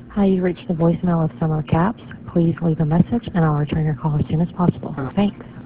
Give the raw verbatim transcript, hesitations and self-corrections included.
Hi, you reached the voicemail of Summer Caps. Please leave a message and I'll return your call as soon as possible. Thanks.